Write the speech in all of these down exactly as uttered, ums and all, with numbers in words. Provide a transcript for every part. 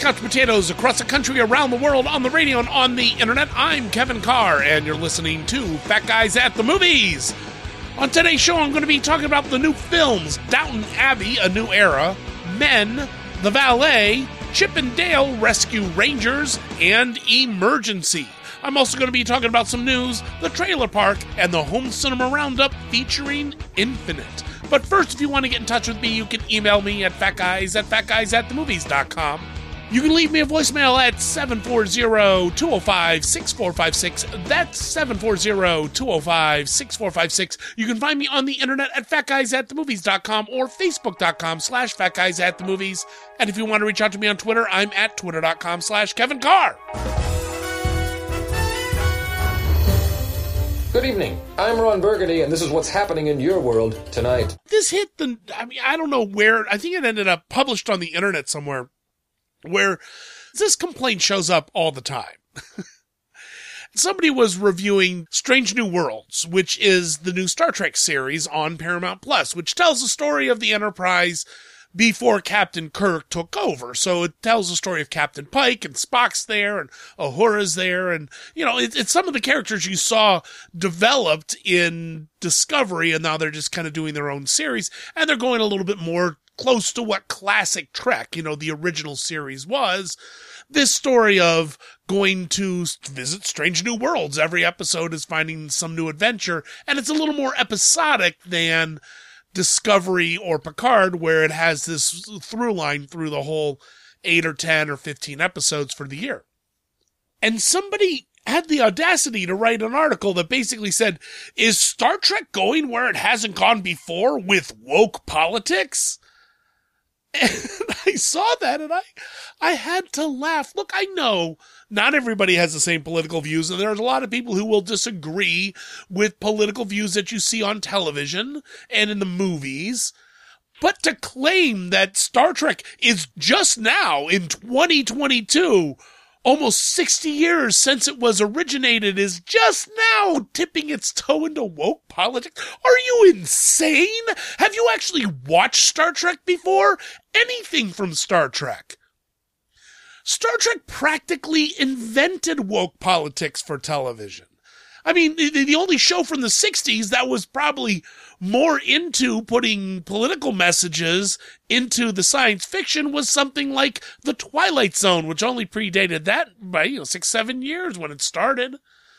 couch potatoes across the country, around the world, on the radio and on the internet. I'm Kevin Carr, and you're listening to Fat Guys at the Movies. On today's show, I'm going to be talking about the new films, Downton Abbey, A New Era, Men, The Valet, Chip and Dale Rescue Rangers, and Emergency. I'm also going to be talking about some news, the trailer park, and the home cinema roundup featuring Infinite. But first, if you want to get in touch with me, you can email me at fatguys at fatguys at the movies dot com. You can leave me a voicemail at seven four zero, two oh five, six four five six. That's seven four zero, two oh five, six four five six. You can find me on the internet at fatguys at the movies dot com or facebook.com slash fatguysatthemovies. And if you want to reach out to me on Twitter, I'm at twitter.com slash Kevin Carr. Good evening. I'm Ron Burgundy, and this is what's happening in your world tonight. This hit the, I mean, I don't know where, I think it ended up published on the internet somewhere, where this complaint shows up all the time. Somebody was reviewing Strange New Worlds, which is the new Star Trek series on Paramount Plus, which tells the story of the Enterprise before Captain Kirk took over. So it tells the story of Captain Pike, and Spock's there, and Uhura's there, and, you know, it, it's some of the characters you saw developed in Discovery, and now they're just kind of doing their own series, and they're going a little bit more close to what classic Trek, you know, the original series was. This story of going to visit strange new worlds. Every episode is finding some new adventure, and it's a little more episodic than Discovery or Picard, where it has this through line through the whole eight or ten or fifteen episodes for the year. And somebody had the audacity to write an article that basically said, is Star Trek going where it hasn't gone before with woke politics? And I saw that and I, I had to laugh. Look, I know not everybody has the same political views, and there's a lot of people who will disagree with political views that you see on television and in the movies. But to claim that Star Trek is just now in twenty twenty-two, almost sixty years since it was originated, is just now tipping its toe into woke politics? Are you insane? Have you actually watched Star Trek before? Anything from Star Trek? Star Trek practically invented woke politics for television. I mean, the, the only show from the sixties that was probably more into putting political messages into the science fiction was something like The Twilight Zone, which only predated that by, you know, six, seven years when it started.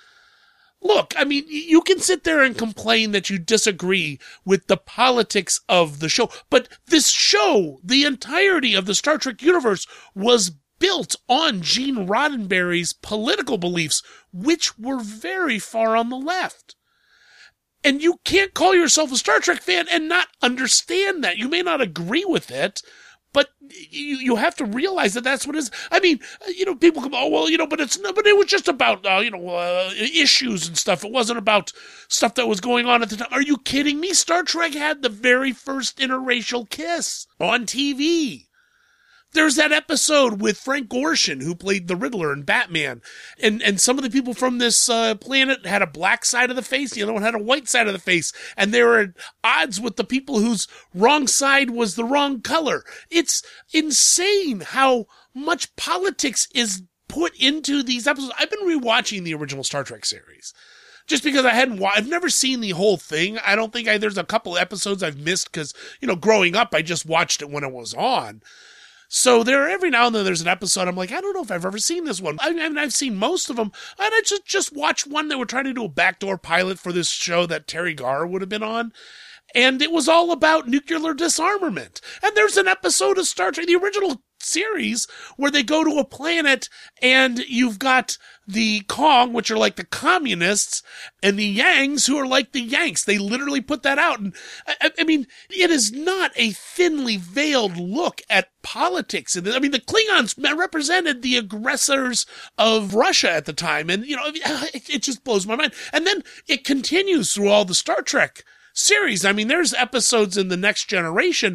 Look, I mean, you can sit there and complain that you disagree with the politics of the show, but this show, the entirety of the Star Trek universe, was built on Gene Roddenberry's political beliefs, which were very far on the left. And you can't call yourself a Star Trek fan and not understand that. You may not agree with it, but you you have to realize that that's what it is. I mean, you know, people come, oh, well, you know, but it's but it was just about, uh, you know, uh, issues and stuff. It wasn't about stuff that was going on at the time. Are you kidding me? Star Trek had the very first interracial kiss on T V. There's that episode with Frank Gorshin, who played the Riddler in Batman. And and some of the people from this uh, planet had a black side of the face. The other one had a white side of the face. And they were at odds with the people whose wrong side was the wrong color. It's insane how much politics is put into these episodes. I've been rewatching the original Star Trek series, just because I hadn't, wa- I've never seen the whole thing. I don't think I, there's a couple episodes I've missed because, you know, growing up, I just watched it when it was on. So there, every now and then there's an episode I'm like, I don't know if I've ever seen this one. I mean, I've seen most of them, and I just, just watched one that were trying to do a backdoor pilot for this show that Terry Garr would have been on. And it was all about nuclear disarmament. And there's an episode of Star Trek, the original series, where they go to a planet and you've got the Kong, which are like the communists, and the Yangs, who are like the Yanks. They literally put that out. And I, I mean, it is not a thinly veiled look at politics. I mean, the Klingons represented the aggressors of Russia at the time. And, you know, it, it just blows my mind. And then it continues through all the Star Trek series. I mean, there's episodes in The Next Generation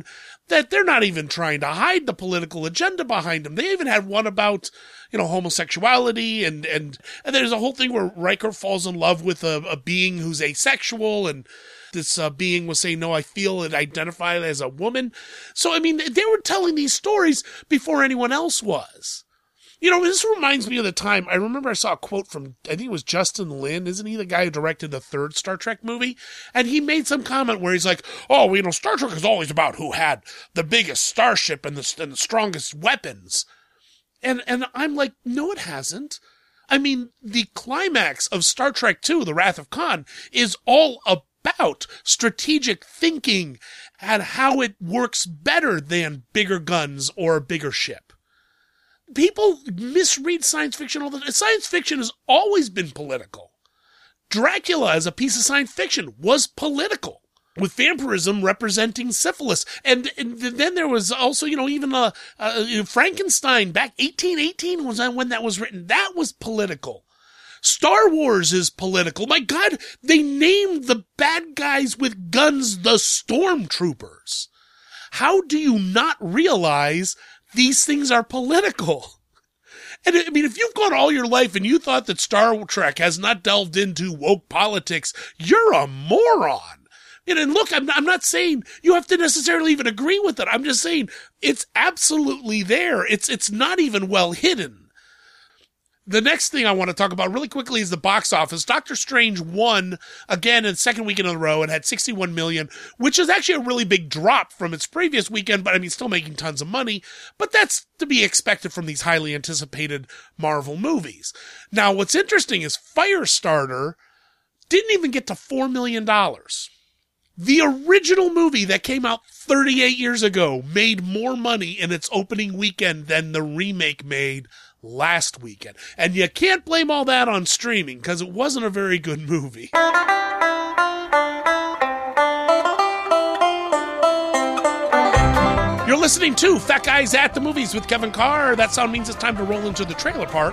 that they're not even trying to hide the political agenda behind them. They even had one about, you know, homosexuality, and, and, and there's a whole thing where Riker falls in love with a, a being who's asexual, and this uh, being was saying, no, I feel and identify as a woman. So, I mean, they were telling these stories before anyone else was. You know, this reminds me of the time, I remember I saw a quote from, I think it was Justin Lin, isn't he the guy who directed the third Star Trek movie? And he made some comment where he's like, oh, you know, Star Trek is always about who had the biggest starship and the, and the strongest weapons. And, and I'm like, no, it hasn't. I mean, the climax of Star Trek two, The Wrath of Khan, is all about strategic thinking and how it works better than bigger guns or a bigger ship. People misread science fiction all the time. Science fiction has always been political. Dracula, as a piece of science fiction, was political, with vampirism representing syphilis. And, and then there was also, you know, even uh, uh, Frankenstein back eighteen eighteen was when that was written. That was political. Star Wars is political. My God, they named the bad guys with guns the Stormtroopers. How do you not realize these things are political? And I mean, if you've gone all your life and you thought that Star Trek has not delved into woke politics, you're a moron. And look, I'm, I'm not saying you have to necessarily even agree with it. I'm just saying it's absolutely there. It's, it's not even well hidden. The next thing I want to talk about really quickly is the box office. Doctor Strange won again in the second weekend in a row and had sixty-one million dollars, which is actually a really big drop from its previous weekend, but I mean, still making tons of money. But that's to be expected from these highly anticipated Marvel movies. Now, what's interesting is Firestarter didn't even get to four million dollars. The original movie that came out thirty-eight years ago made more money in its opening weekend than the remake made last weekend. And you can't blame all that on streaming, because it wasn't a very good movie. You're listening to Fat Guys at the Movies with Kevin Carr. That sound means it's time to roll into the trailer park.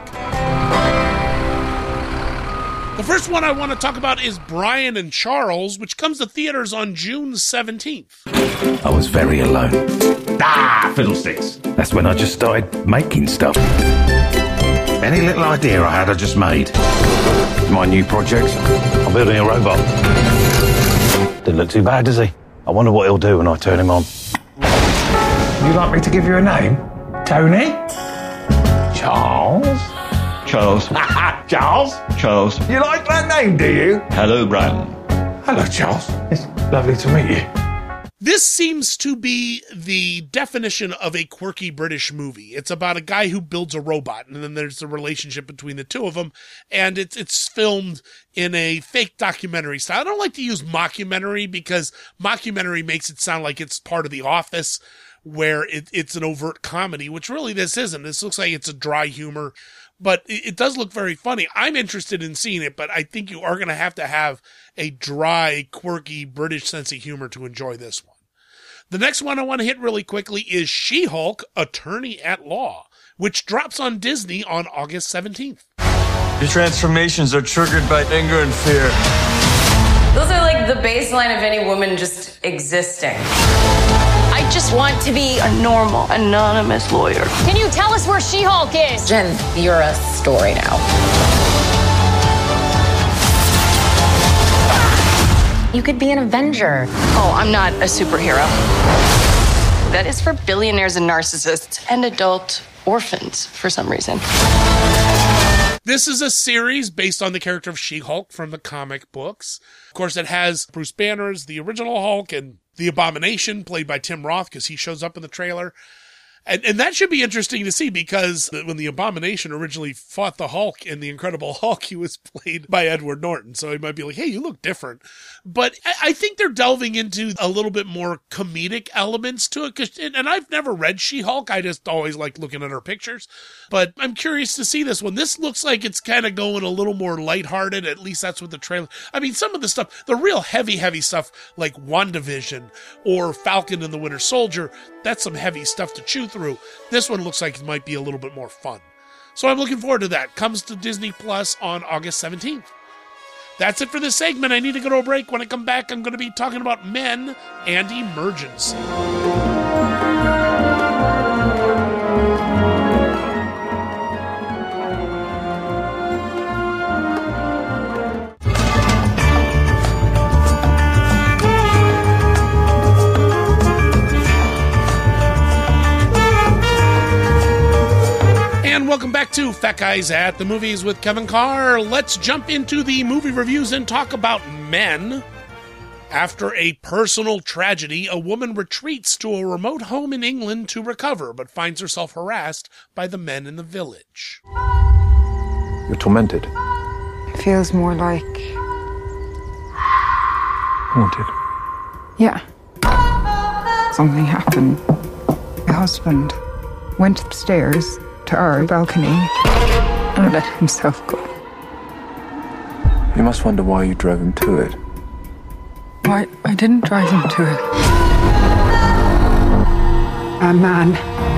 The first one I want to talk about is Brian and Charles, which comes to theaters on June seventeenth. I was very alone. Ah, fiddlesticks. That's when I just started making stuff. Any little idea I had, I just made. My new project, I'm building a robot. Didn't look too bad, does he? I wonder what he'll do when I turn him on. Would you like me to give you a name? Tony? Charles? Charles. Charles? Charles. You like that name, do you? Hello, Brian. Hello, Charles. It's lovely to meet you. This seems to be the definition of a quirky British movie. It's about a guy who builds a robot, and then there's a relationship between the two of them, and it's it's filmed in a fake documentary style. I don't like to use mockumentary because mockumentary makes it sound like it's part of The Office, where it, it's an overt comedy, which really this isn't. This looks like it's a dry humor, but it, it does look very funny. I'm interested in seeing it, but I think you are going to have to have a dry, quirky British sense of humor to enjoy this one. The next one I want to hit really quickly is She-Hulk, Attorney at Law, which drops on Disney on August seventeenth. Your transformations are triggered by anger and fear. Those are like the baseline of any woman just existing. I just want to be a normal, anonymous lawyer. Can you tell us where She-Hulk is? Jen, you're a story now. You could be an Avenger. Oh, I'm not a superhero. That is for billionaires and narcissists and adult orphans for some reason. This is a series based on the character of She-Hulk from the comic books. Of course, it has Bruce Banner as the original Hulk and the Abomination, played by Tim Roth, because he shows up in the trailer. And and that should be interesting to see, because when the Abomination originally fought the Hulk in The Incredible Hulk, he was played by Edward Norton. So he might be like, hey, you look different. But I, I think they're delving into a little bit more comedic elements to it. Cause, and, and I've never read She-Hulk. I just always like looking at her pictures. But I'm curious to see this one. This looks like it's kind of going a little more lighthearted. At least that's what the trailer... I mean, some of the stuff, the real heavy, heavy stuff like WandaVision or Falcon and the Winter Soldier, that's some heavy stuff to chew through. This one looks like it might be a little bit more fun. So I'm looking forward to that. Comes to Disney Plus on August seventeenth. That's it for this segment. I need to go to a break. When I come back, I'm going to be talking about men and emergency. to Fat Guys at the Movies with Kevin Carr. Let's jump into the movie reviews and talk about Men. After a personal tragedy, a woman retreats to a remote home in England to recover, but finds herself harassed by the men in the village. You're tormented. It feels more like... haunted. Yeah. Something happened. My husband went upstairs to our balcony and let himself go. You must wonder why you drove him to it. Why, I didn't drive him to it. A man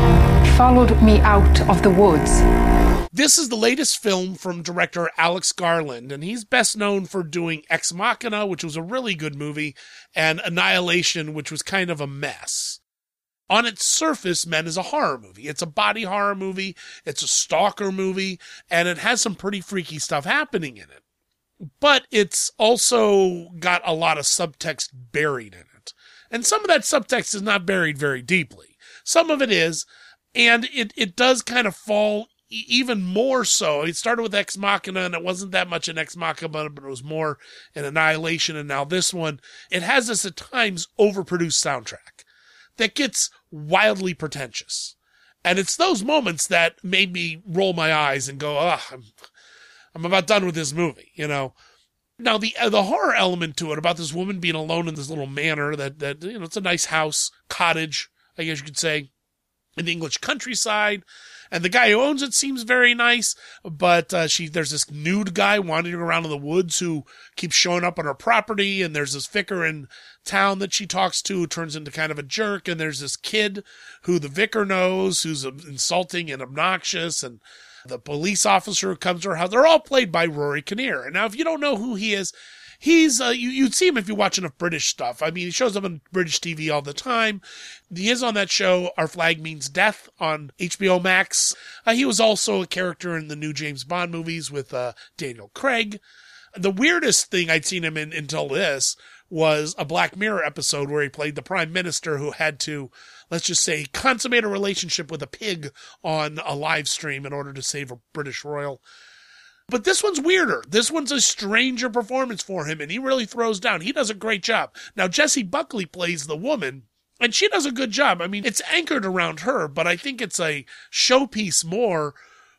followed me out of the woods. This is the latest film from director Alex Garland, and he's best known for doing Ex Machina, which was a really good movie, and Annihilation, which was kind of a mess. On its surface, Men is a horror movie. It's a body horror movie, it's a stalker movie, and it has some pretty freaky stuff happening in it. But it's also got a lot of subtext buried in it. And some of that subtext is not buried very deeply. Some of it is, and it, it does kind of fall even more so. It started with Ex Machina, and it wasn't that much an Ex Machina, but it was more an Annihilation, and now this one. It has this at times overproduced soundtrack that gets wildly pretentious. And it's those moments that made me roll my eyes and go, ugh, I'm, I'm about done with this movie, you know. Now, the uh, the horror element to it, about this woman being alone in this little manor that, that, you know, it's a nice house, cottage, I guess you could say, in the English countryside. And the guy who owns it seems very nice, but uh, she there's this nude guy wandering around in the woods who keeps showing up on her property, and there's this vicar in town that she talks to who turns into kind of a jerk, and there's this kid who the vicar knows who's insulting and obnoxious, and the police officer who comes to her house. They're all played by Rory Kinnear. And now, if you don't know who he is, he's uh, you, you'd see him if you watch enough British stuff. I mean, he shows up on British T V all the time. He is on that show, Our Flag Means Death, on H B O Max. Uh, he was also a character in the new James Bond movies with uh, Daniel Craig. The weirdest thing I'd seen him in until this was a Black Mirror episode where he played the prime minister who had to, let's just say, consummate a relationship with a pig on a live stream in order to save a British royal. But this one's weirder. This one's a stranger performance for him, and he really throws down. He does a great job. Now, Jessie Buckley plays the woman, and she does a good job. I mean, it's anchored around her, but I think it's a showpiece more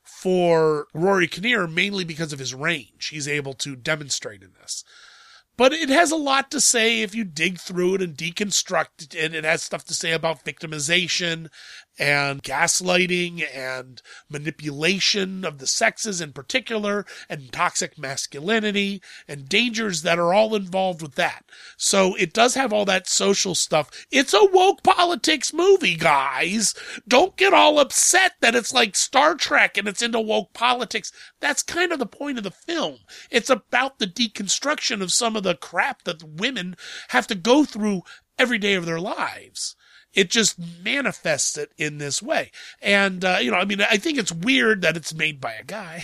for Rory Kinnear, mainly because of his range. He's able to demonstrate in this. But it has a lot to say if you dig through it and deconstruct it. It has stuff to say about victimization and gaslighting and manipulation of the sexes in particular, and toxic masculinity and dangers that are all involved with that. So it does have all that social stuff. It's a woke politics movie, guys. Don't get all upset that it's like Star Trek and it's into woke politics. That's kind of the point of the film. It's about the deconstruction of some of the crap that women have to go through every day of their lives. It just manifests it in this way. And, uh, you know, I mean, I think it's weird that it's made by a guy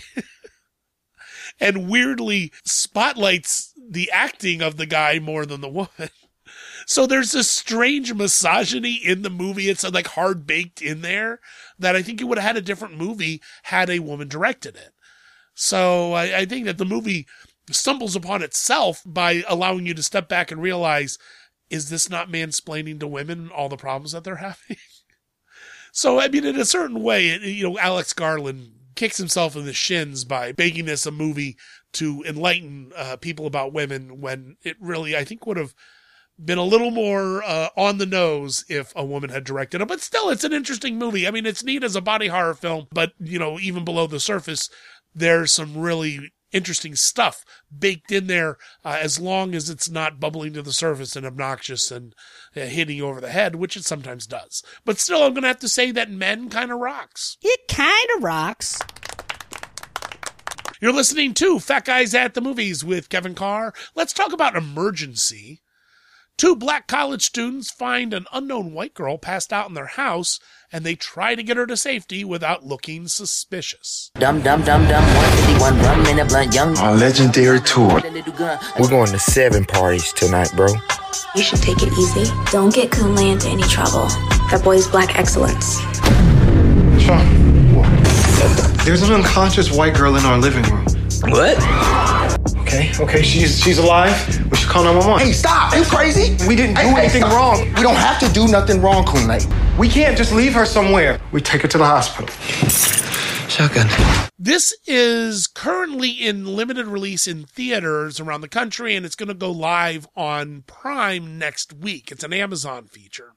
and weirdly spotlights the acting of the guy more than the woman. So there's this strange misogyny in the movie. It's like hard baked in there that I think you would have had a different movie had a woman directed it. So I, I think that the movie stumbles upon itself by allowing you to step back and realize, is this not mansplaining to women all the problems that they're having? So, I mean, in a certain way, you know, Alex Garland kicks himself in the shins by making this a movie to enlighten uh, people about women, when it really, I think, would have been a little more uh, on the nose if a woman had directed it. But still, it's an interesting movie. I mean, it's neat as a body horror film, but, you know, even below the surface, there's some really interesting stuff baked in there, uh, as long as it's not bubbling to the surface and obnoxious and uh, hitting you over the head, which it sometimes does. But still, I'm going to have to say that Men kind of rocks. It kind of rocks. You're listening to Fat Guys at the Movies with Kevin Carr. Let's talk about Emergency. Two black college students find an unknown white girl passed out in their house, and they try to get her to safety without looking suspicious. Dum dum dum dum one fifty-one rum in a blunt young. Our legendary tour. We're going to seven parties tonight, bro. You should take it easy. Don't get Kunle into any trouble. That boy's black excellence. There's an unconscious white girl in our living room. What? Okay, okay, she's she's alive. We should call nine one one. Hey, stop! Are you crazy? We didn't do hey, anything hey, wrong. We don't have to do nothing wrong, Kunle. We can't just leave her somewhere. We take her to the hospital. Shotgun. This is currently in limited release in theaters around the country, and it's going to go live on Prime next week. It's an Amazon feature.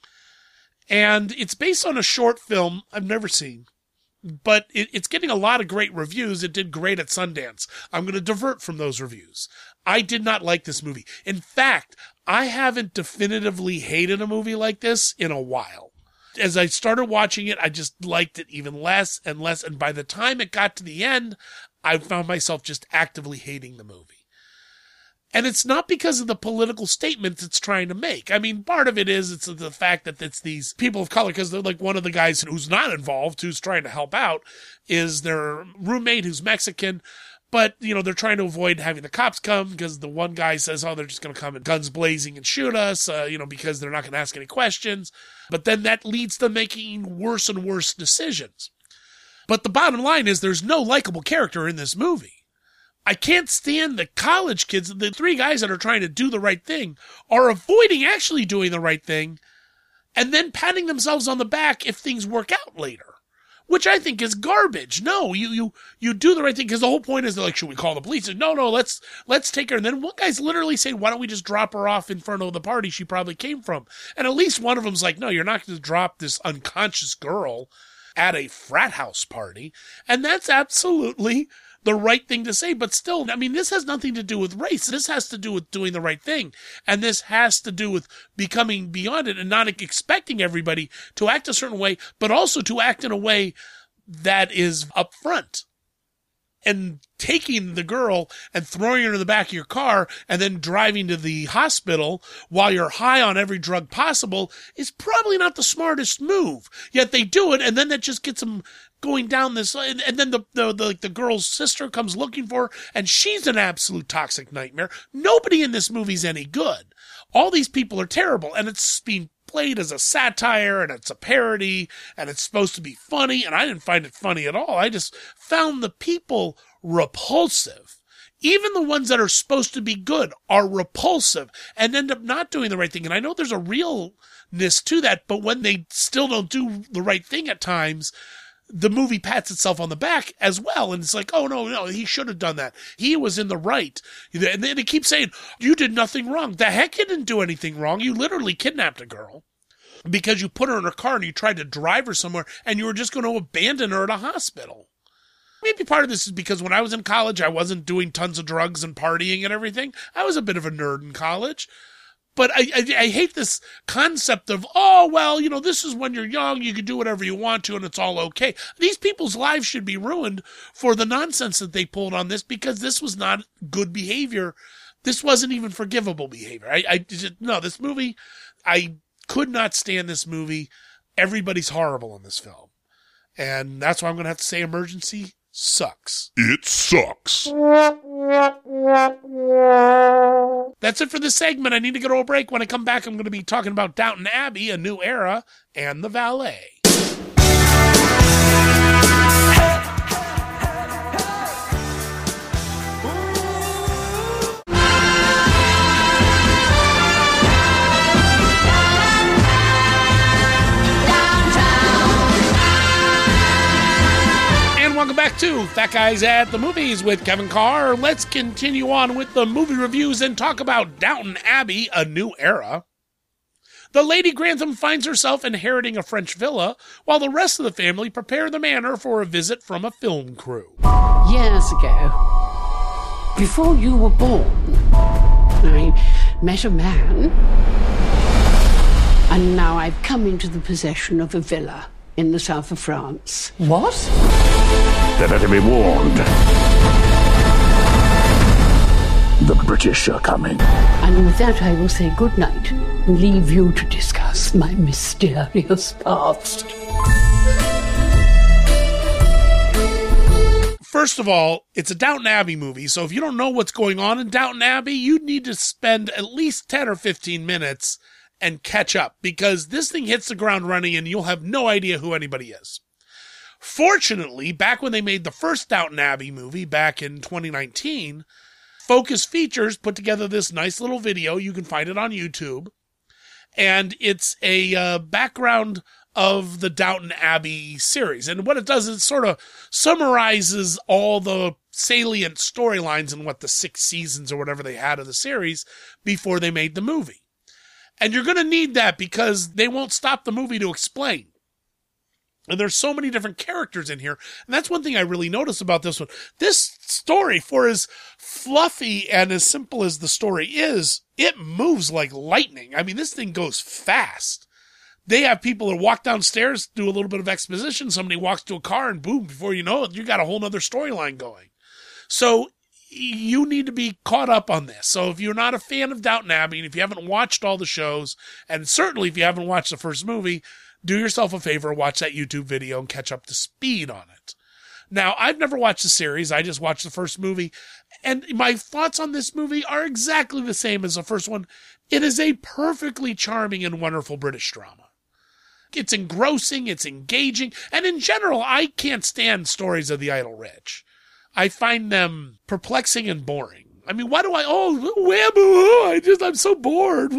And it's based on a short film I've never seen, but it, it's getting a lot of great reviews. It did great at Sundance. I'm going to divert from those reviews. I did not like this movie. In fact, I haven't definitively hated a movie like this in a while. As I started watching it, I just liked it even less and less. And by the time it got to the end, I found myself just actively hating the movie. And it's not because of the political statements it's trying to make. I mean, part of it is it's the fact that it's these people of color, because they're like one of the guys who's not involved, who's trying to help out, is their roommate who's Mexican. But, you know, they're trying to avoid having the cops come because the one guy says, oh, they're just going to come and guns blazing and shoot us, uh, you know, because they're not going to ask any questions. But then that leads to making worse and worse decisions. But the bottom line is there's no likable character in this movie. I can't stand the college kids. The three guys that are trying to do the right thing are avoiding actually doing the right thing and then patting themselves on the back if things work out later. Which I think is garbage. No, you you you do the right thing, because the whole point is they're like, should we call the police? And, no, no, let's let's take her. And then one guy's literally saying, why don't we just drop her off in front of the party she probably came from? And at least one of them's like, no, you're not going to drop this unconscious girl at a frat house party. And that's absolutely the right thing to say. But still, I mean, this has nothing to do with race. This has to do with doing the right thing. And this has to do with becoming beyond it and not expecting everybody to act a certain way, but also to act in a way that is upfront. And taking the girl and throwing her in the back of your car and then driving to the hospital while you're high on every drug possible is probably not the smartest move. Yet they do it, and then that just gets them going down this, and, and then the, the the the girl's sister comes looking for her, and she's an absolute toxic nightmare. Nobody in this movie's any good. All these people are terrible, and it's being played as a satire, and it's a parody, and it's supposed to be funny, and I didn't find it funny at all. I just found the people repulsive. Even the ones that are supposed to be good are repulsive and end up not doing the right thing. And I know there's a realness to that, but when they still don't do the right thing at times, the movie pats itself on the back as well. And it's like, oh, no, no, he should have done that. He was in the right. And then they keep saying, you did nothing wrong. The heck you didn't do anything wrong. You literally kidnapped a girl because you put her in her car and you tried to drive her somewhere and you were just going to abandon her at a hospital. Maybe part of this is because when I was in college, I wasn't doing tons of drugs and partying and everything. I was a bit of a nerd in college. But I, I, I hate this concept of, oh, well, you know, this is when you're young, you can do whatever you want to, and it's all okay. These people's lives should be ruined for the nonsense that they pulled on this, because this was not good behavior. This wasn't even forgivable behavior. I, I just, no, this movie, I could not stand this movie. Everybody's horrible in this film. And that's why I'm going to have to say Emergency sucks. It sucks. That's it for this segment. I need to go to a break. When I come back, I'm going to be talking about Downton Abbey, A New Era, and The Valet. Welcome back to Fat Guys at the Movies with Kevin Carr. Let's continue on with the movie reviews and talk about Downton Abbey, A New Era. The Lady Grantham finds herself inheriting a French villa, while the rest of the family prepare the manor for a visit from a film crew. Years ago, before you were born, I met a man, and now I've come into the possession of a villa in the south of France. What? They better be warned. The British are coming. And with that, I will say good night and leave you to discuss my mysterious past. First of all, it's a Downton Abbey movie, so if you don't know what's going on in Downton Abbey, you need to spend at least ten or fifteen minutes and catch up, because this thing hits the ground running and you'll have no idea who anybody is. Fortunately, back when they made the first Downton Abbey movie back in twenty nineteen, Focus Features put together this nice little video. You can find it on YouTube. And it's a uh, background of the Downton Abbey series. And what it does is it sort of summarizes all the salient storylines in what the six seasons or whatever they had of the series before they made the movie. And you're going to need that because they won't stop the movie to explain. And there's so many different characters in here. And that's one thing I really noticed about this one. This story, for as fluffy and as simple as the story is, it moves like lightning. I mean, this thing goes fast. They have people that walk downstairs, do a little bit of exposition. Somebody walks to a car and boom, before you know it, you got a whole nother storyline going. So you need to be caught up on this. So if you're not a fan of Downton Abbey, and if you haven't watched all the shows, and certainly if you haven't watched the first movie, do yourself a favor, watch that YouTube video and catch up to speed on it. Now, I've never watched the series. I just watched the first movie. And my thoughts on this movie are exactly the same as the first one. It is a perfectly charming and wonderful British drama. It's engrossing, it's engaging, and in general, I can't stand stories of the idle rich. I find them perplexing and boring. I mean, why do I, oh, whammo, I just, I'm so bored.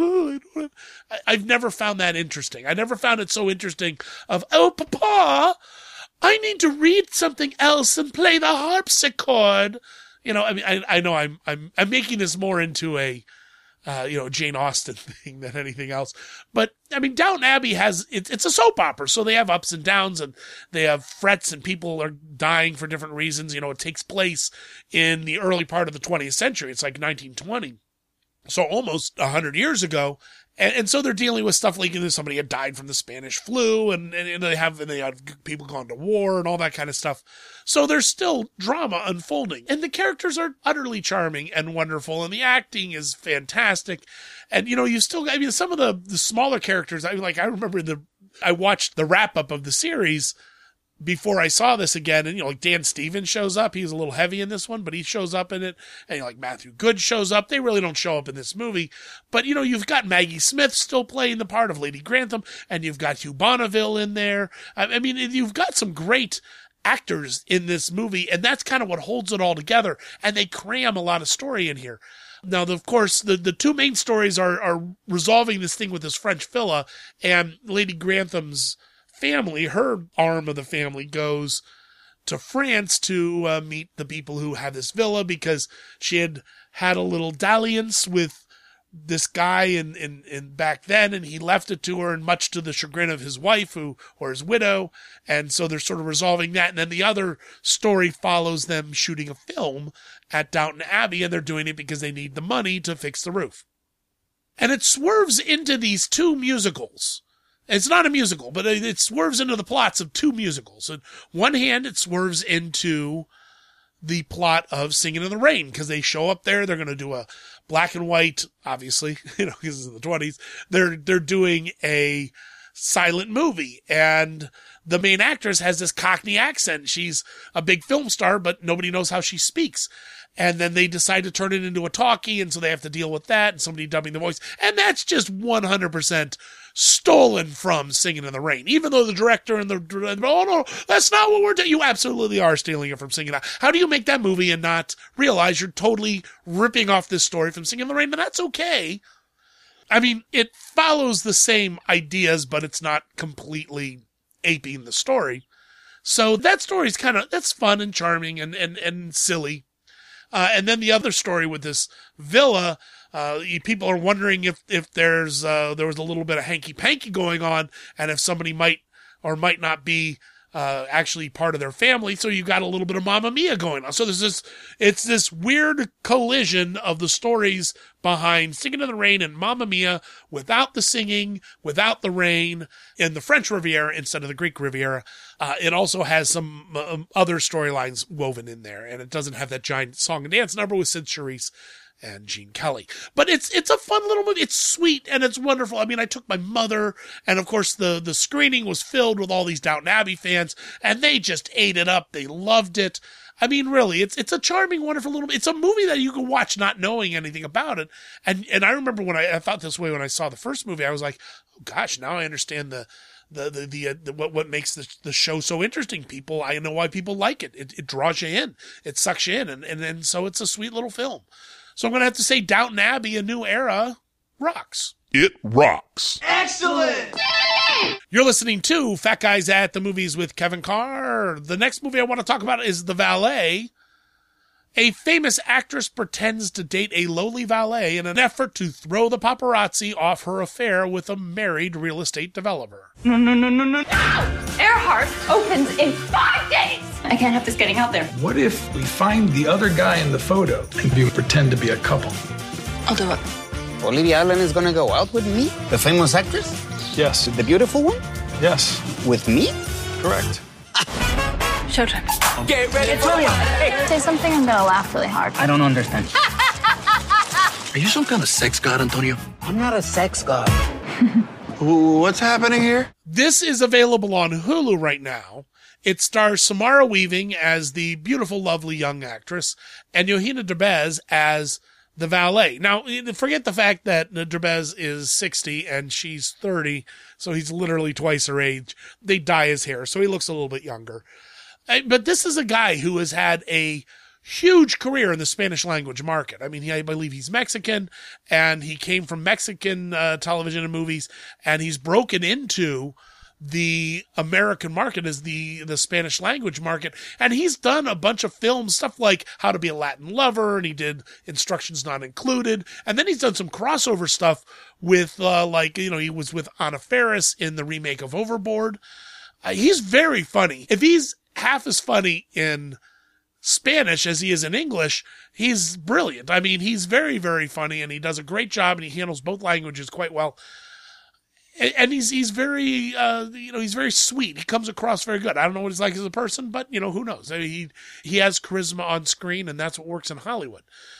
I, I've never found that interesting. I never found it so interesting of, oh, Papa, I need to read something else and play the harpsichord. You know, I mean, I, I know I'm, I'm, I'm making this more into a, Uh, you know, Jane Austen thing than anything else. But, I mean, Downton Abbey has, it, it's a soap opera, so they have ups and downs, and they have frets, and people are dying for different reasons. You know, it takes place in the early part of the twentieth century. It's like nineteen twenty. So almost one hundred years ago. And, and so they're dealing with stuff like, you know, somebody had died from the Spanish flu, and, and, and they have, and they have people gone to war and all that kind of stuff. So there's still drama unfolding, and the characters are utterly charming and wonderful, and the acting is fantastic. And, you know, you still, I mean, some of the, the smaller characters, I mean, like, I remember the, I watched the wrap up of the series before I saw this again, and, you know, like Dan Stevens shows up. He's a little heavy in this one, but he shows up in it. And, you know, like Matthew Good shows up. They really don't show up in this movie. But, you know, you've got Maggie Smith still playing the part of Lady Grantham, and you've got Hugh Bonneville in there. I, I mean, you've got some great actors in this movie, and that's kind of what holds it all together. And they cram a lot of story in here. Now, of course, the, the two main stories are, are resolving this thing with this French villa, and Lady Grantham's family, her arm of the family, goes to France to uh, meet the people who have this villa, because she had had a little dalliance with this guy in, in, in back then, and he left it to her, and much to the chagrin of his wife, who, or his widow. And so they're sort of resolving that. And then the other story follows them shooting a film at Downton Abbey, and they're doing it because they need the money to fix the roof. And it swerves into these two musicals. It's not a musical, but it swerves into the plots of two musicals. On one hand, it swerves into the plot of Singing in the Rain, because they show up there. They're going to do a black and white, obviously, you know, because it's in the twenties. They're, they're doing a silent movie, and the main actress has this Cockney accent. She's a big film star, but nobody knows how she speaks. And then they decide to turn it into a talkie, and so they have to deal with that, and somebody dubbing the voice. And that's just one hundred percent stolen from Singing in the Rain. Even though the director and the, oh no, that's not what we're doing. You absolutely are stealing it from Singing in the Rain. How do you make that movie and not realize you're totally ripping off this story from Singing in the Rain? And that's okay. I mean, it follows the same ideas, but it's not completely aping the story. So that story's kind of, that's fun and charming and, and, and silly. Uh, and then the other story with this villa, uh, people are wondering if, if there's, uh, there was a little bit of hanky-panky going on, and if somebody might or might not be, uh, actually part of their family. So you got a little bit of Mamma Mia going on. So there's this, it's this weird collision of the stories behind Singing in the Rain and Mamma Mia, without the singing, without the rain, in the French Riviera instead of the Greek Riviera. Uh, it also has some um, other storylines woven in there, and it doesn't have that giant song and dance number with Sid Charisse and Gene Kelly. But it's it's a fun little movie. It's sweet, and it's wonderful. I mean, I took my mother, and of course the, the screening was filled with all these Downton Abbey fans, and they just ate it up. They loved it. I mean, really, it's it's a charming, wonderful little, it's a movie that you can watch not knowing anything about it. And and I remember when I, I thought this way when I saw the first movie, I was like, oh gosh, now I understand the the the, the, uh, the what what makes the the show so interesting. People, I know why people like it. It, it draws you in, it sucks you in, and and and so it's a sweet little film. So I'm gonna have to say, Downton Abbey: A New Era rocks. It rocks. Excellent. You're listening to Fat Guys at the Movies with Kevin Carr. The next movie I want to talk about is The Valet. A famous actress pretends to date a lowly valet in an effort to throw the paparazzi off her affair with a married real estate developer. No, no, no, no, no. Earhart opens in five days. I can't have this getting out there. What if we find the other guy in the photo and you pretend to be a couple? I'll do it. Olivia Allen is gonna go out with me? The famous actress? Yes. The beautiful one? Yes. With me? Correct. Showtime. Get ready for it. Hey, say something, I'm gonna laugh really hard. I don't understand. Are you some kind of sex god, Antonio? I'm not a sex god. What's happening here? This is available on Hulu right now. It stars Samara Weaving as the beautiful, lovely young actress and Yohina Derbez as the valet. Now, forget the fact that Derbez is sixty and she's thirty, so he's literally twice her age. They dye his hair, so he looks a little bit younger. But this is a guy who has had a huge career in the Spanish language market. I mean, he, I believe he's Mexican, and he came from Mexican uh, television and movies, and he's broken into the American market as the, the Spanish language market. And he's done a bunch of films, stuff like How to Be a Latin Lover, and he did Instructions Not Included. And then he's done some crossover stuff with, uh, like, you know, he was with Anna Faris in the remake of Overboard. Uh, he's very funny. If he's half as funny in Spanish as he is in English, he's brilliant. I mean, he's very, very funny, and he does a great job, and he handles both languages quite well. And, and he's he's very, uh, you know, he's very sweet. He comes across very good. I don't know what he's like as a person, but, you know, who knows? I mean, he he has charisma on screen, and that's what works in Hollywood.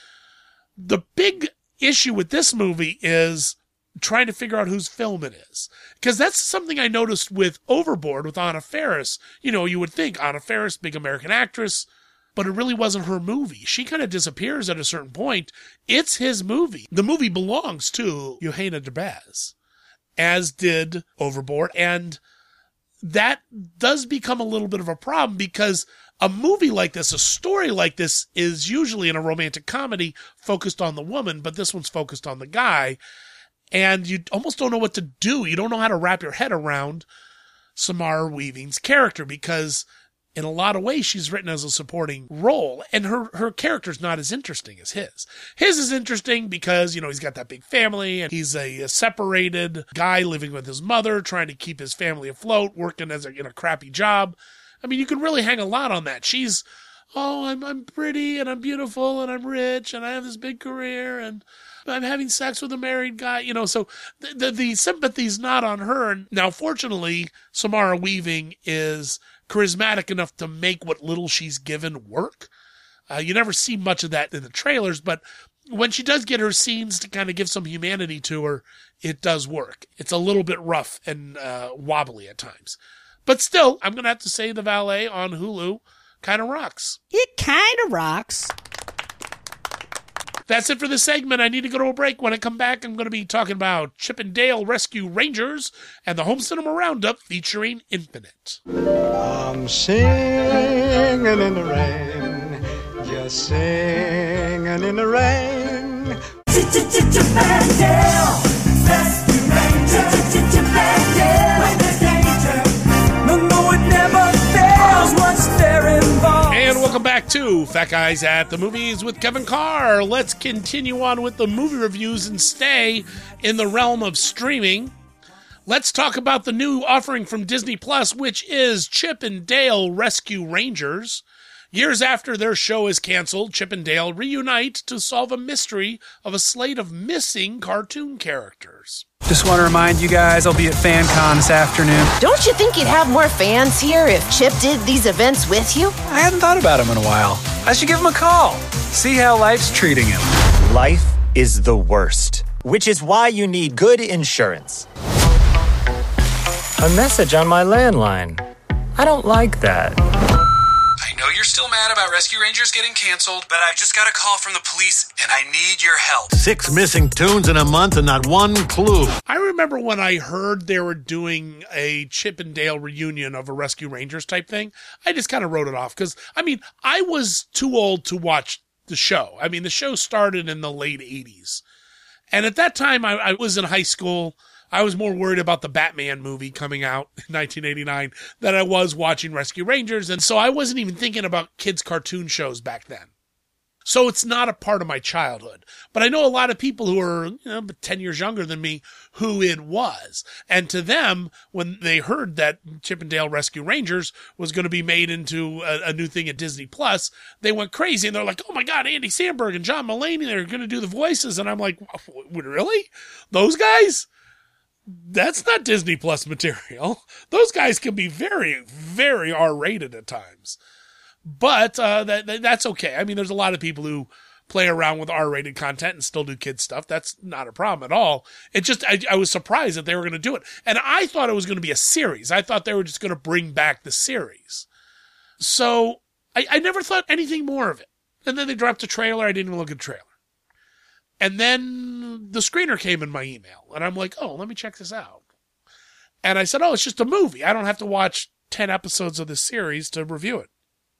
The big issue with this movie is trying to figure out whose film it is. Because that's something I noticed with Overboard with Anna Faris. You know, you would think Anna Faris, big American actress, but it really wasn't her movie. She kind of disappears at a certain point. It's his movie. The movie belongs to Yohina Derbez, as did Overboard. And that does become a little bit of a problem because a movie like this, a story like this, is usually in a romantic comedy focused on the woman, but this one's focused on the guy. And you almost don't know what to do. You don't know how to wrap your head around Samara Weaving's character because in a lot of ways she's written as a supporting role and her, her character's not as interesting as his. His is interesting because, you know, he's got that big family and he's a, a separated guy living with his mother, trying to keep his family afloat, working as a, in a crappy job. I mean, you can really hang a lot on that. She's, oh, I'm, I'm pretty and I'm beautiful and I'm rich and I have this big career and I'm having sex with a married guy, you know, so the, the, the sympathy's not on her. Now, fortunately, Samara Weaving is charismatic enough to make what little she's given work. Uh, you never see much of that in the trailers, but when she does get her scenes to kind of give some humanity to her, it does work. It's a little bit rough and uh, wobbly at times. But still, I'm going to have to say The Valet on Hulu kind of rocks. It kind of rocks. That's it for this segment. I need to go to a break. When I come back, I'm going to be talking about Chip and Dale Rescue Rangers and the Home Cinema Roundup featuring Infinite. I'm singing in the rain, just singing in the rain. Chip and Dale Rescue Rangers, Chip and Dale. When there's danger, no, no, it never fails once they're involved. And welcome back to Fat Guys at the Movies with Kevin Carr. Let's continue on with the movie reviews and stay in the realm of streaming. Let's talk about the new offering from Disney Plus, which is Chip and Dale Rescue Rangers. Years after their show is canceled, Chip and Dale reunite to solve a mystery of a slate of missing cartoon characters. Just want to remind you guys I'll be at FanCon this afternoon. Don't you think you'd have more fans here if Chip did these events with you? I hadn't thought about him in a while. I should give him a call. See how life's treating him. Life is the worst, which is why you need good insurance. A message on my landline. I don't like that. I know you're you're still mad about Rescue Rangers getting canceled, but I've just got a call from the police, and I need your help. Six missing tunes in a month and not one clue. I remember when I heard they were doing a Chip and Dale reunion of a Rescue Rangers type thing, I just kind of wrote it off. Because, I mean, I was too old to watch the show. I mean, the show started in the late eighties. And at that time, I, I was in high school. I was more worried about the Batman movie coming out in nineteen eighty-nine than I was watching Rescue Rangers. And so I wasn't even thinking about kids' cartoon shows back then. So it's not a part of my childhood. But I know a lot of people who are, you know, ten years younger than me who it was. And to them, when they heard that Chip and Dale Rescue Rangers was going to be made into a, a new thing at Disney Plus, they went crazy. And they're like, oh my God, Andy Samberg and John Mulaney, they're going to do the voices. And I'm like, really? Those guys? That's not Disney Plus material. Those guys can be very, very R-rated at times. But uh, that, that that's okay. I mean, there's a lot of people who play around with R-rated content and still do kids stuff. That's not a problem at all. It just, I, I was surprised that they were going to do it. And I thought it was going to be a series. I thought they were just going to bring back the series. So I, I never thought anything more of it. And then they dropped a trailer. I didn't even look at the trailer. And then the screener came in my email, and I'm like, oh, let me check this out. And I said, oh, it's just a movie. I don't have to watch ten episodes of this series to review it.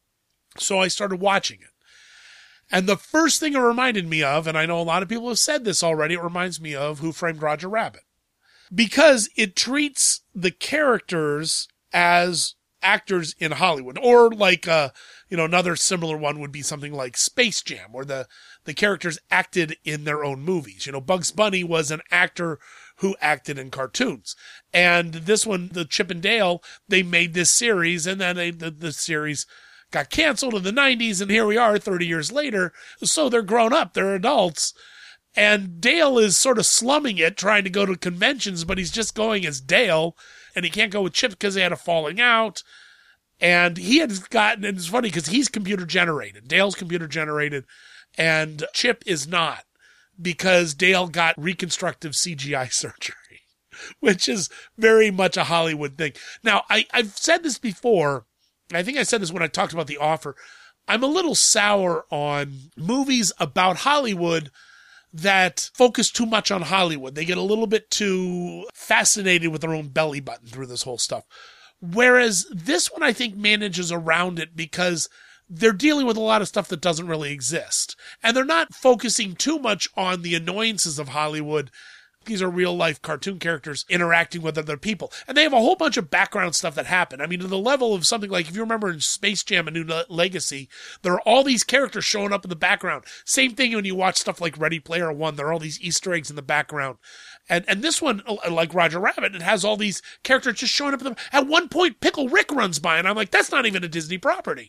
So I started watching it. And the first thing it reminded me of, and I know a lot of people have said this already, it reminds me of Who Framed Roger Rabbit. Because it treats the characters as actors in Hollywood. Or like, uh, you know, another similar one would be something like Space Jam, where the, the characters acted in their own movies. You know, Bugs Bunny was an actor who acted in cartoons. And this one, the Chip and Dale, they made this series, and then they, the, the series got canceled in the nineties, and here we are thirty years later. So they're grown up, they're adults. And Dale is sort of slumming it, trying to go to conventions, but he's just going as Dale, and he can't go with Chip because they had a falling out. And he had gotten, and it's funny because he's computer generated. Dale's computer generated, and Chip is not, because Dale got reconstructive C G I surgery, which is very much a Hollywood thing. Now, I, I've said this before. I think I said this when I talked about The Offer. I'm a little sour on movies about Hollywood that focus too much on Hollywood. They get a little bit too fascinated with their own belly button through this whole stuff. Whereas this one, I think, manages around it because they're dealing with a lot of stuff that doesn't really exist. And they're not focusing too much on the annoyances of Hollywood. These are real life cartoon characters interacting with other people. And they have a whole bunch of background stuff that happened. I mean, to the level of something like, if you remember in Space Jam: A New Legacy, there are all these characters showing up in the background. Same thing when you watch stuff like Ready Player One. There are all these Easter eggs in the background. And and this one, like Roger Rabbit, it has all these characters just showing up in the, at one point, Pickle Rick runs by, and I'm like, that's not even a Disney property.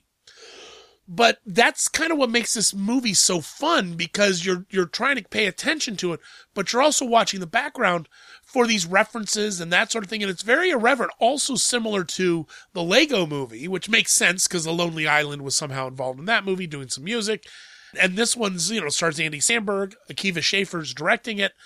But that's kind of what makes this movie so fun, because you're you're trying to pay attention to it, but you're also watching the background for these references and that sort of thing. And it's very irreverent, also similar to the Lego movie, which makes sense because The Lonely Island was somehow involved in that movie, doing some music. And this one's, you know, stars Andy Samberg, Akiva Schaffer's directing it.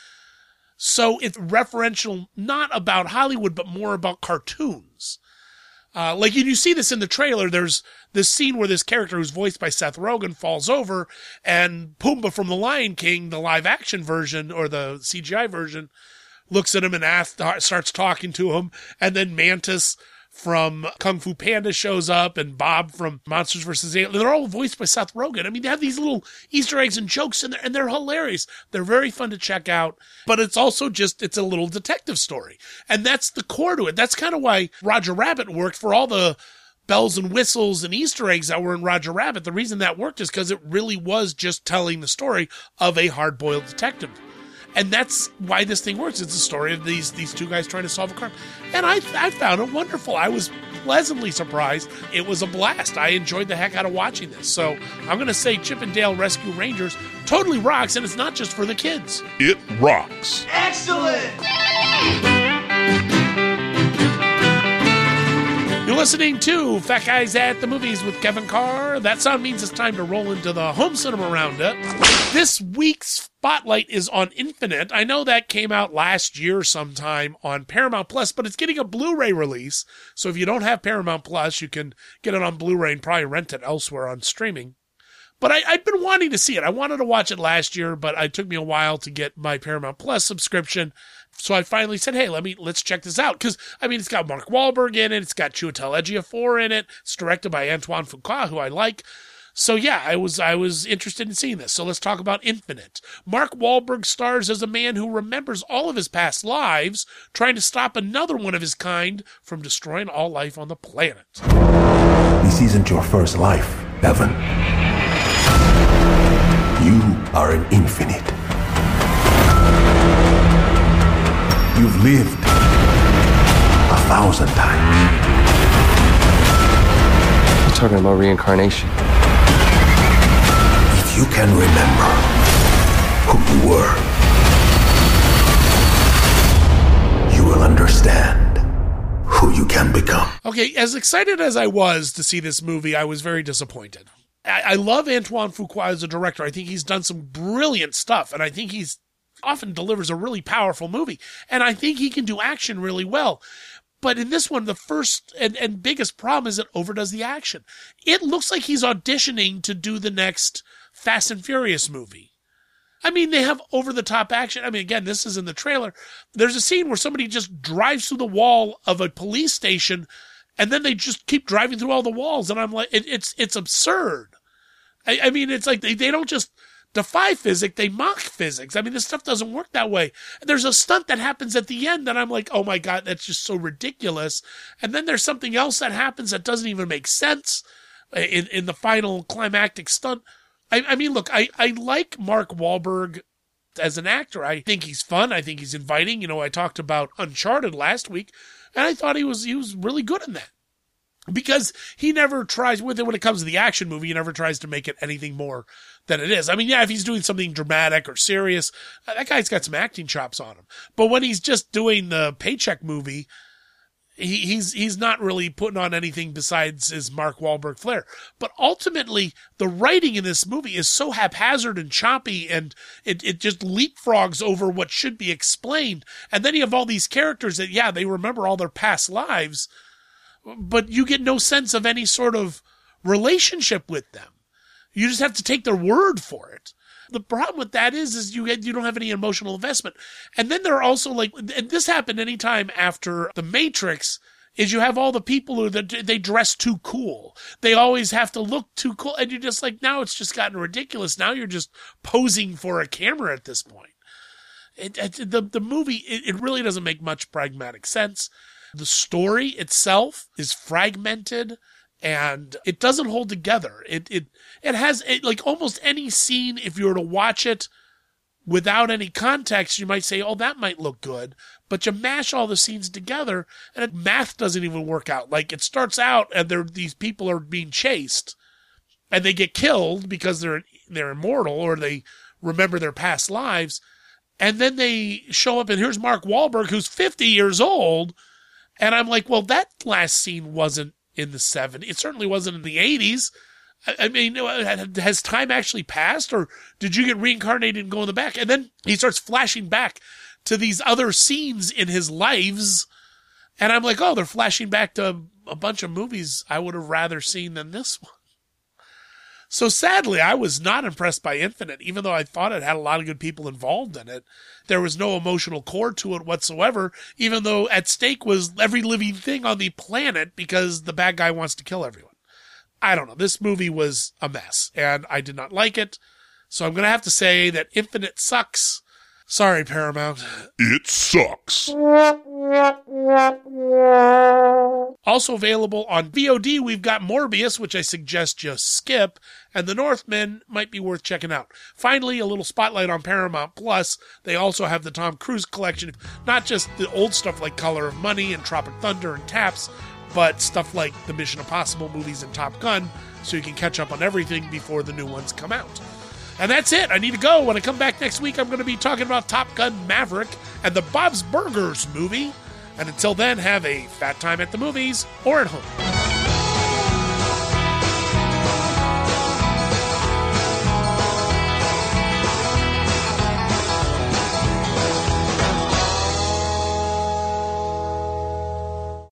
So it's referential, not about Hollywood, but more about cartoons. Uh, like you see this in the trailer, there's this scene where this character who's voiced by Seth Rogen falls over, and Pumbaa from The Lion King, the live action version or the C G I version, looks at him and asks, starts talking to him. And then Mantis from Kung Fu Panda shows up, and Bob from Monsters versus Aliens. They're all voiced by Seth Rogen. I mean, they have these little Easter eggs and jokes in there, and they're hilarious. They're very fun to check out, but it's also just, it's a little detective story. And that's the core to it. That's kind of why Roger Rabbit worked. For all the bells and whistles and Easter eggs that were in Roger Rabbit, the reason that worked is because it really was just telling the story of a hard-boiled detective. And that's why this thing works. It's a story of these these two guys trying to solve a crime. And I I found it wonderful. I was pleasantly surprised. It was a blast. I enjoyed the heck out of watching this. So I'm going to say Chip and Dale Rescue Rangers totally rocks, and it's not just for the kids. It rocks. Excellent! The listening to Fat Guys at the Movies with Kevin Carr. That sound means it's time to roll into the home cinema roundup. This week's spotlight is on Infinite. I know that came out last year sometime on Paramount Plus, but it's getting a Blu-ray release. So if you don't have Paramount Plus, you can get it on Blu-ray and probably rent it elsewhere on streaming. But I, I've been wanting to see it. I wanted to watch it last year, but it took me a while to get my Paramount Plus subscription. So I finally said, hey, let me, let's check this out. Because, I mean, it's got Mark Wahlberg in it. It's got Chiwetel Ejiofor in it. It's directed by Antoine Fuqua, who I like. So yeah, I was, I was interested in seeing this. So let's talk about Infinite. Mark Wahlberg stars as a man who remembers all of his past lives, trying to stop another one of his kind from destroying all life on the planet. This isn't your first life, Evan. You are an infinite. You've lived a thousand times. You're talking about reincarnation. If you can remember who you were, you will understand who you can become. Okay, as excited as I was to see this movie, I was very disappointed. I love Antoine Fuqua as a director. I think he's done some brilliant stuff, and I think he's often delivers a really powerful movie. And I think he can do action really well. But in this one, the first and, and biggest problem is it overdoes the action. It looks like he's auditioning to do the next Fast and Furious movie. I mean, they have over-the-top action. I mean, again, this is in the trailer. There's a scene where somebody just drives through the wall of a police station, and then they just keep driving through all the walls. And I'm like, it, it's it's absurd. I, I mean, it's like they, they don't just defy physics, they mock physics. I mean, this stuff doesn't work that way. There's a stunt that happens at the end that I'm like, oh my God, that's just so ridiculous. And then there's something else that happens that doesn't even make sense in, in the final climactic stunt. I, I mean, look, I, I like Mark Wahlberg as an actor. I think he's fun. I think he's inviting. You know, I talked about Uncharted last week, and I thought he was he was really good in that. Because he never tries, with it when it comes to the action movie, he never tries to make it anything more than it is. I mean, yeah, if he's doing something dramatic or serious, that guy's got some acting chops on him. But when he's just doing the paycheck movie, he, he's he's not really putting on anything besides his Mark Wahlberg flair. But ultimately, the writing in this movie is so haphazard and choppy, and it, it just leapfrogs over what should be explained. And then you have all these characters that, yeah, they remember all their past lives, but you get no sense of any sort of relationship with them. You just have to take their word for it. The problem with that is, is you you don't have any emotional investment. And then there are also, like, and this happened anytime after The Matrix, is you have all the people who they dress too cool. They always have to look too cool. And you're just like, now it's just gotten ridiculous. Now you're just posing for a camera at this point. It, it, the, the movie, it, it really doesn't make much pragmatic sense. The story itself is fragmented, and it doesn't hold together. It it it has it, like almost any scene. If you were to watch it without any context, you might say, "Oh, that might look good," but you mash all the scenes together, and it, math doesn't even work out. Like, it starts out, and they're, these people are being chased, and they get killed because they're they're immortal, or they remember their past lives, and then they show up, and here's Mark Wahlberg, who's fifty years old. And I'm like, well, that last scene wasn't in the seventies. It certainly wasn't in the eighties. I, I mean, has time actually passed, or did you get reincarnated and go in the back? And then he starts flashing back to these other scenes in his lives. And I'm like, oh, they're flashing back to a bunch of movies I would have rather seen than this one. So sadly, I was not impressed by Infinite, even though I thought it had a lot of good people involved in it. There was no emotional core to it whatsoever, even though at stake was every living thing on the planet because the bad guy wants to kill everyone. I don't know. This movie was a mess, and I did not like it. So I'm going to have to say that Infinite sucks. Sorry, Paramount. It sucks. Also available on V O D, we've got Morbius, which I suggest just skip, and The Northman might be worth checking out. Finally, a little spotlight on Paramount Plus. They also have the Tom Cruise collection, not just the old stuff like Color of Money and Tropic Thunder and Taps, but stuff like the Mission Impossible movies and Top Gun, so you can catch up on everything before the new ones come out. And that's it. I need to go. When I come back next week, I'm going to be talking about Top Gun Maverick and the Bob's Burgers movie. And until then, have a fat time at the movies or at home.